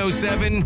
106.7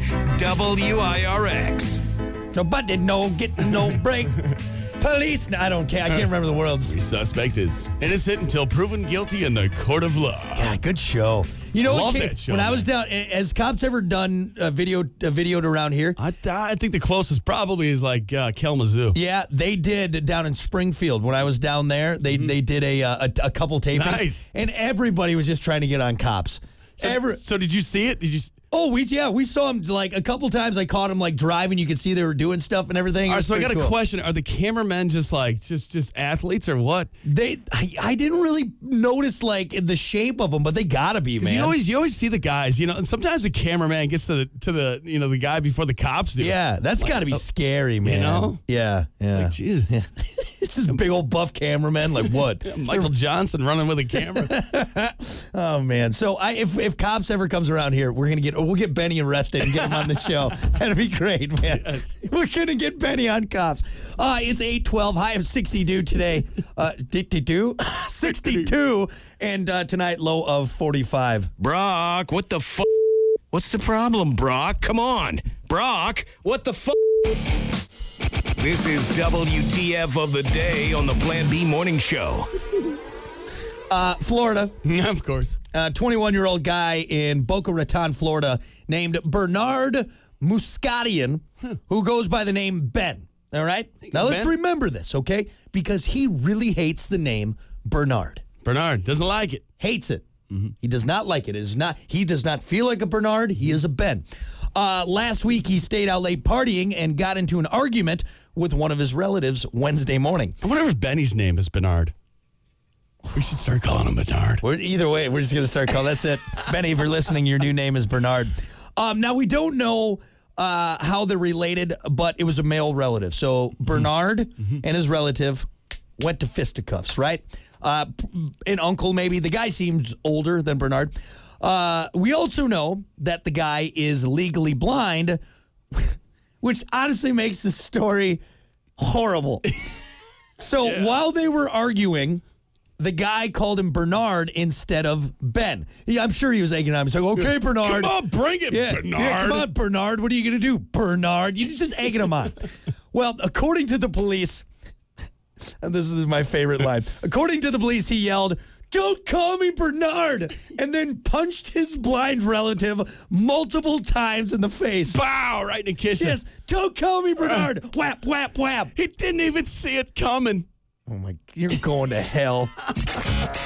WIRX. Nobody getting no break. Police. No, I don't care. I can't remember the words. The suspect is innocent until proven guilty in the court of law. Yeah, good show. You know Love what? that show, when I man. was down, has Cops ever done videoed around here? I think the closest probably is like Kalamazoo. Yeah, they did down in Springfield. When I was down there, they did a couple tapings. Nice. And everybody was just trying to get on Cops. So did you see it? Did you? Oh, we saw him like a couple times. I caught him like driving. You could see they were doing stuff and everything. All right, so I got a question: are the cameramen just athletes or what? I didn't really notice like the shape of them, but they gotta be, man. You always see the guys, and sometimes the cameraman gets to the the guy before the cops do. Yeah, that's gotta be scary, man. Yeah. Like, jeez. It's just big old buff cameraman. Like what? Michael Johnson running with a camera. Oh man! So if Cops ever comes around here, we'll get Benny arrested and get him on the show. That'd be great, man. Yes. We're gonna get Benny on Cops. It's 8:12. High of 62 today. 62, and tonight low of 45. Brock, what the f***? What's the problem, Brock? Come on. Brock, what the f***? This is WTF of the day on the Plan B Morning Show. Florida. Of course. 21-year-old guy in Boca Raton, Florida, named Bernard Muscadian, who goes by the name Ben. All right? Now, let's remember this, okay? Because he really hates the name Bernard. Bernard doesn't like it. Hates it. He does not like it. He does not feel like a Bernard. He is a Ben. Last week, he stayed out late partying and got into an argument with one of his relatives Wednesday morning. I wonder if Benny's name is Bernard. We should start calling him Bernard. Either way, we're just going to start calling. That's it. Benny, if you're listening, your new name is Bernard. Now, we don't know how they're related, but it was a male relative. So Bernard and his relative went to fisticuffs, right? An uncle, maybe. The guy seems older than Bernard. We also know that the guy is legally blind, which honestly makes the story horrible. So while they were arguing, the guy called him Bernard instead of Ben. Yeah, I'm sure he was egging on him. He's like, okay, Bernard. Come on, bring it, Bernard. Yeah, come on, Bernard. What are you going to do, Bernard? You're just egging him on. Well, according to the police, and this is my favorite line. According to the police, he yelled, "Don't call me Bernard," and then punched his blind relative multiple times in the face. Bow, right in the kitchen. Yes, don't call me Bernard. Whap, whap, whap. He didn't even see it coming. Oh, my, you're going to hell.